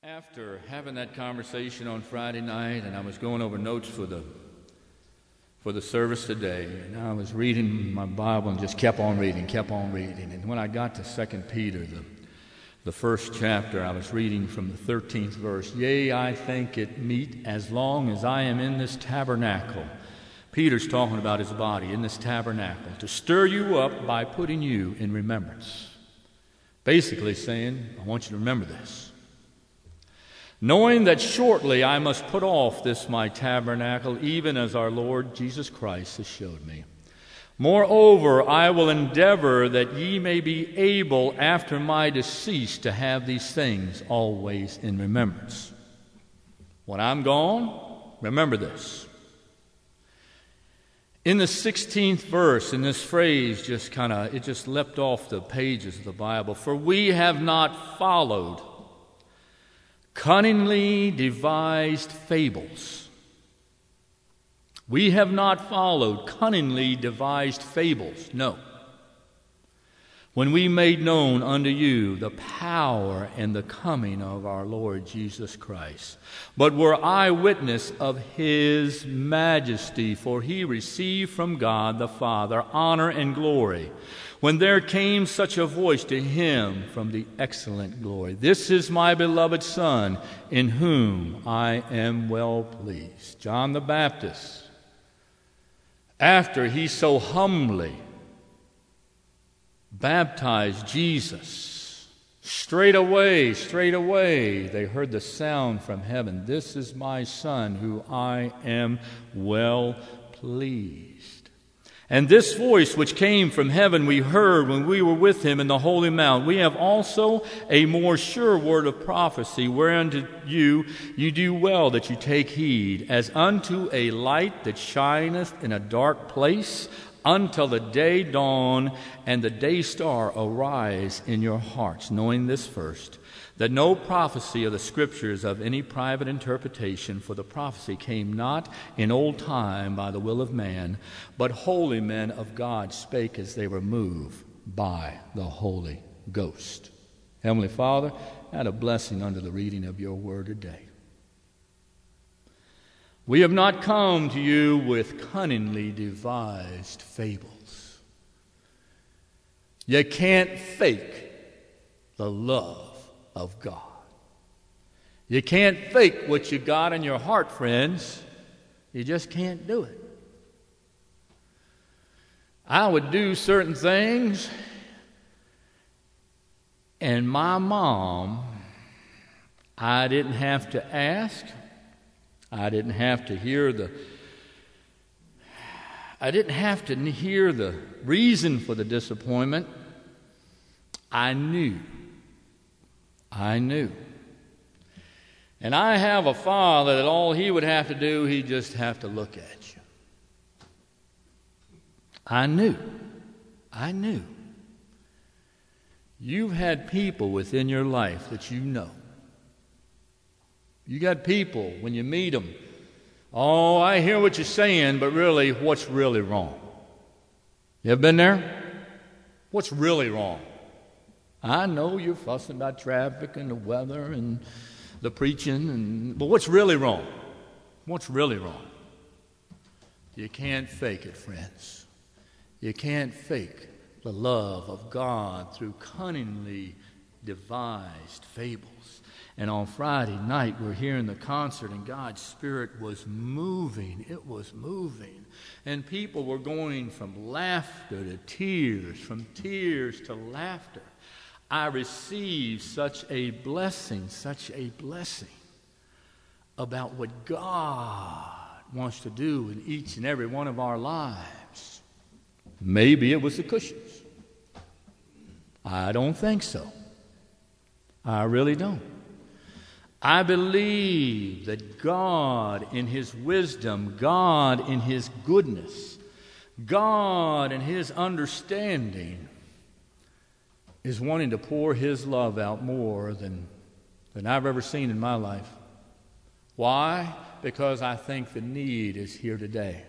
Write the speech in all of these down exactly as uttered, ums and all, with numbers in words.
After having that conversation on Friday night, and I was going over notes for the for the service today, and I was reading my Bible and just kept on reading, kept on reading. And when I got to Second Peter, the, the first chapter, I was reading from the thirteenth verse. Yea, I think it meet as long as I am in this tabernacle. Peter's talking about his body in this tabernacle, to stir you up by putting you in remembrance. Basically saying, I want you to remember this. Knowing that shortly I must put off this my tabernacle, even as our Lord Jesus Christ has showed me. Moreover, I will endeavor that ye may be able after my decease to have these things always in remembrance. When I'm gone, remember this. In the sixteenth verse, in this phrase just kind of, it just leapt off the pages of the Bible. For we have not followed cunningly devised fables. We have not followed cunningly devised fables, no. When we made known unto you the power and the coming of our Lord Jesus Christ, but were eyewitness of his majesty, for he received from God the Father honor and glory, when there came such a voice to him from the excellent glory, This is my beloved Son, in whom I am well pleased. John the Baptist, after he so humbly baptized Jesus, straight away, straight away, they heard the sound from heaven, This is my Son, who I am well pleased. And this voice which came from heaven we heard when we were with him in the holy mount. We have also a more sure word of prophecy, whereunto you you do well that you take heed, as unto a light that shineth in a dark place, until the day dawn and the day star arise in your hearts, knowing this first, that no prophecy of the Scriptures of any private interpretation, for the prophecy came not in old time by the will of man, but holy men of God spake as they were moved by the Holy Ghost. Heavenly Father, add a blessing unto the reading of your word today. We have not come to you with cunningly devised fables. You can't fake the love of God. You can't fake what you got in your heart, friends. You just can't do it. I would do certain things, and my mom, I didn't have to ask. I didn't have to hear the I didn't have to hear the reason for the disappointment. I knew. I knew. And I have a father that all he would have to do, he'd just have to look at you. I knew. I knew. You've had people within your life that you know. You got people, when you meet them, oh, I hear what you're saying, but really, what's really wrong? You ever been there? What's really wrong? I know you're fussing about traffic and the weather and the preaching, and but what's really wrong? What's really wrong? You can't fake it, friends. You can't fake the love of God through cunningly devised fables. And on Friday night, we're hearing the concert, and God's Spirit was moving. It was moving. And people were going from laughter to tears, from tears to laughter. I received such a blessing, such a blessing about what God wants to do in each and every one of our lives. Maybe it was the cushions. I don't think so. I really don't. I believe that God in his wisdom, God in his goodness, God in his understanding is wanting to pour his love out more than, than I've ever seen in my life. Why? Because I think the need is here today.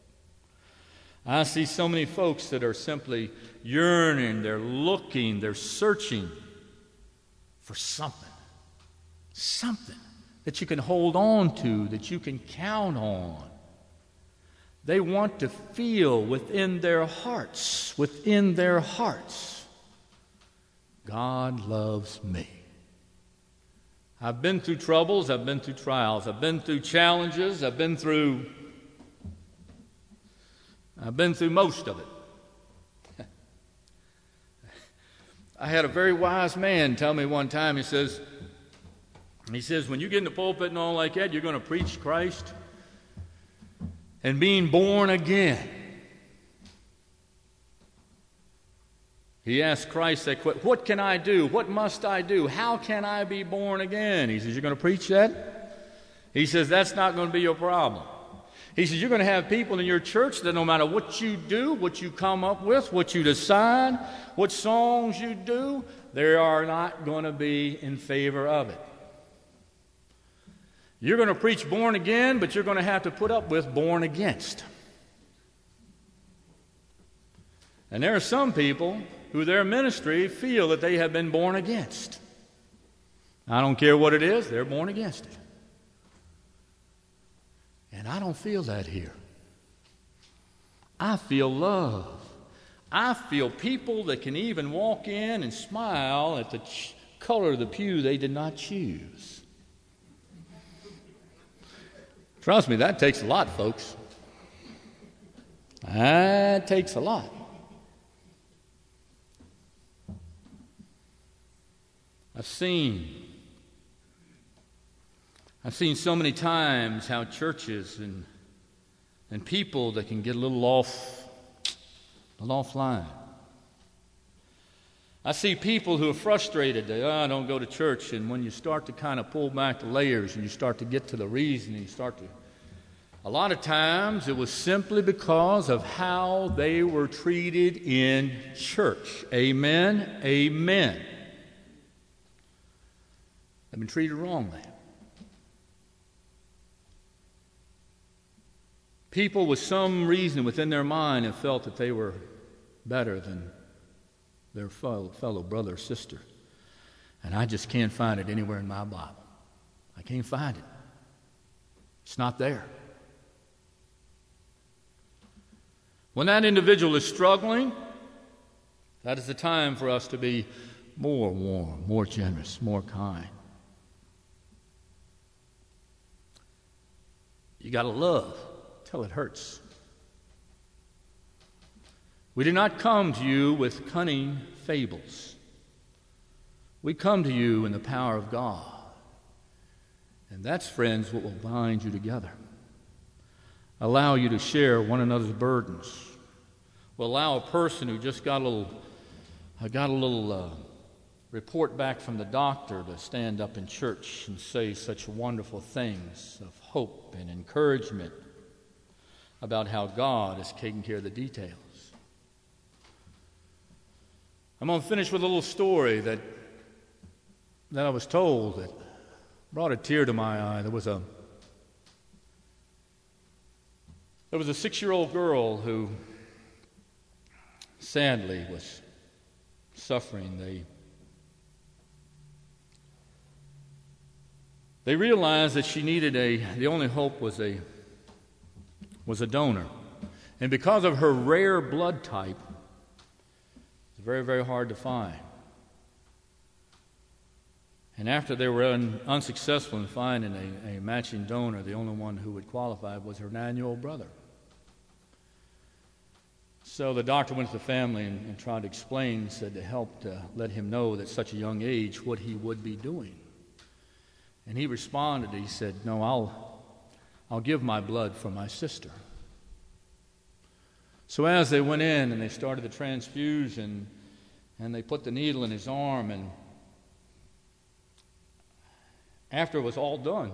I see so many folks that are simply yearning, they're looking, they're searching for something. something that you can hold on to, that you can count on. They want to feel within their hearts, within their hearts, God loves me. I've been through troubles, I've been through trials, I've been through challenges, I've been through, I've been through most of it. I had a very wise man tell me one time, he says, he says, when you get in the pulpit and all like that, you're going to preach Christ and being born again. He asked Christ that question, what can I do? What must I do? How can I be born again? He says, you're going to preach that? He says, that's not going to be your problem. He says, you're going to have people in your church that no matter what you do, what you come up with, what you decide, what songs you do, they are not going to be in favor of it. You're going to preach born again, but you're going to have to put up with born against. And there are some people who their ministry feel that they have been born against. I don't care what it is, they're born against it. And I don't feel that here. I feel love. I feel people that can even walk in and smile at the ch- color of the pew they did not choose. Trust me, that takes a lot, folks. That takes a lot. I've seen, I've seen so many times how churches and and people that can get a little off, a little offline. I see people who are frustrated. They, oh, I don't go to church. And when you start to kind of pull back the layers and you start to get to the reason, and you start to, a lot of times it was simply because of how they were treated in church. Amen. Amen. They've been treated wrongly. People with some reason within their mind have felt that they were better than their fellow, fellow brother or sister. And I just can't find it anywhere in my Bible. I can't find it. It's not there. When that individual is struggling, that is the time for us to be more warm, more generous, more kind. You got to love till it hurts. We do not come to you with cunning fables. We come to you in the power of God. And that's, friends, what will bind you together. Allow you to share one another's burdens. Will allow a person who just got a little, got a little uh, report back from the doctor to stand up in church and say such wonderful things of hope and encouragement about how God is taking care of the details. I'm going to finish with a little story that that I was told that brought a tear to my eye. There was a there was a six-year-old girl who sadly was suffering. They They realized that she needed a, the only hope was a, was a donor. And because of her rare blood type, it's very, very hard to find. And after they were un, unsuccessful in finding a, a matching donor, the only one who would qualify was her nine-year-old brother. So the doctor went to the family and, and tried to explain, said to help to let him know that at such a young age what he would be doing. And he responded, he said, no, I'll, I'll give my blood for my sister. So as they went in and they started the transfusion and they put the needle in his arm, and after it was all done,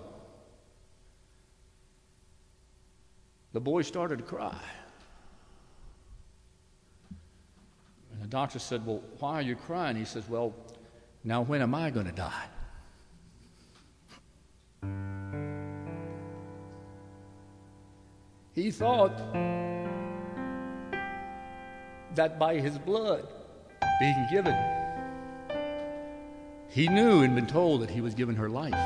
the boy started to cry. And the doctor said, well, why are you crying? He says, well, now when am I going to die? He thought that by his blood being given, He knew and been told that he was giving her life.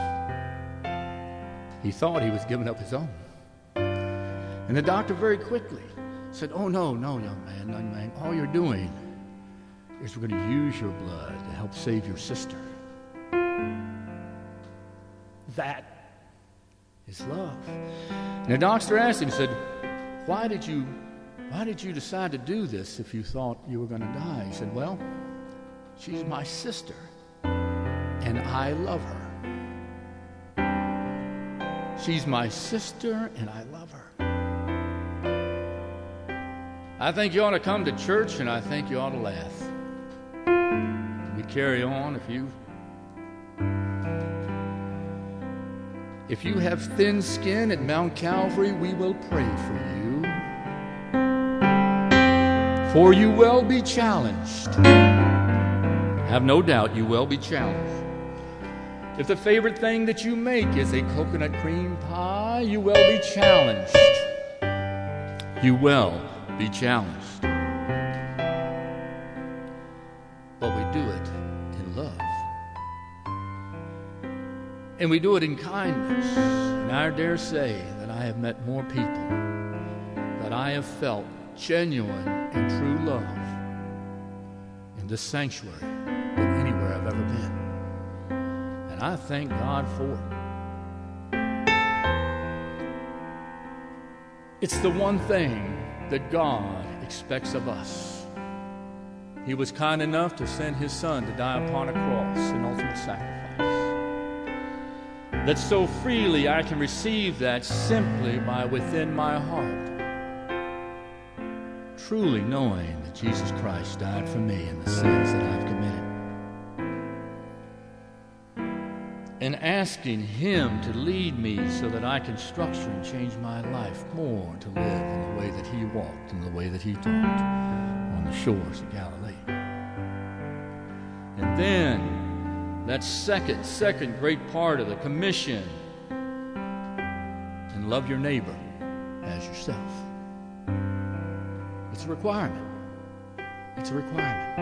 He thought he was giving up his own. And the doctor very quickly said, oh, no, no, young man, young man, all you're doing is we're going to use your blood to help save your sister. That is love. And the doctor asked him, said, why did you, why did you decide to do this if you thought you were going to die? He said, well, she's my sister, and I love her. She's my sister, and I love her. I think you ought to come to church, and I think you ought to laugh. We carry on. If you if you have thin skin at Mount Calvary, we will pray for you. For you will be challenged. Have no doubt you will be challenged. If the favorite thing that you make is a coconut cream pie, you will be challenged. You will be challenged. But we do it in love. And we do it in kindness. And I dare say that I have met more people that I have felt genuine and true love in this sanctuary than anywhere I've ever been. And I thank God for it. It's the one thing that God expects of us. He was kind enough to send His Son to die upon a cross, an ultimate sacrifice. That so freely I can receive that simply by within my heart, truly knowing that Jesus Christ died for me and the sins that I've committed. And asking Him to lead me so that I can structure and change my life more to live in the way that He walked and the way that He talked on the shores of Galilee. And then that second, second great part of the commission, and love your neighbor as yourself. It's a requirement. It's a requirement.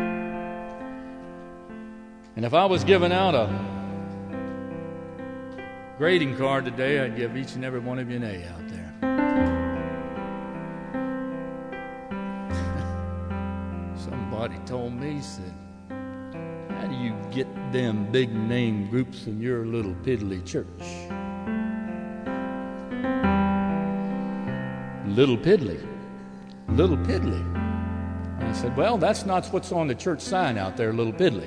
And if I was giving out a grading card today, I'd give each and every one of you an A out there. Somebody told me, said, how do you get them big name groups in your little piddly church? Little piddly. Little piddly. And I said, well, that's not what's on the church sign out there, little piddly.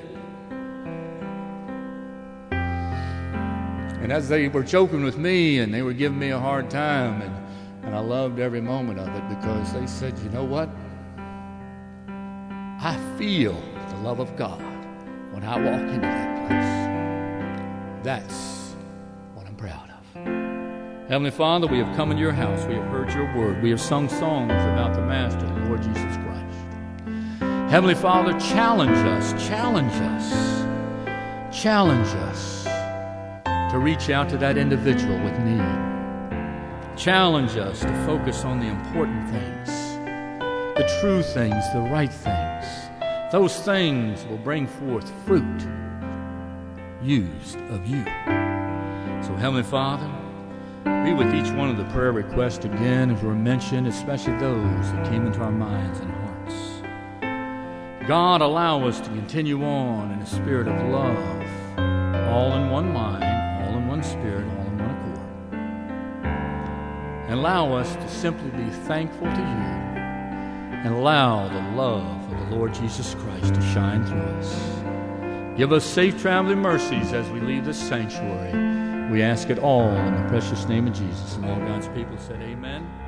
And as they were joking with me and they were giving me a hard time, and, and I loved every moment of it because they said, you know what? I feel the love of God when I walk into that place. That's what I'm proud of. Heavenly Father, we have come into your house. We have heard your word. We have sung songs about the Master, the Lord Jesus Christ. Heavenly Father, challenge us, challenge us, challenge us to reach out to that individual with need. Challenge us to focus on the important things, the true things, the right things. Those things will bring forth fruit used of you. So, Heavenly Father, be with each one of the prayer requests again as were mentioned, especially those that came into our minds and hearts. God, allow us to continue on in a spirit of love, all in one mind, all in one spirit, all in one accord. And allow us to simply be thankful to you and allow the love of the Lord Jesus Christ to shine through us. Give us safe traveling mercies as we leave this sanctuary. We ask it all in the precious name of Jesus. And all God's people said amen.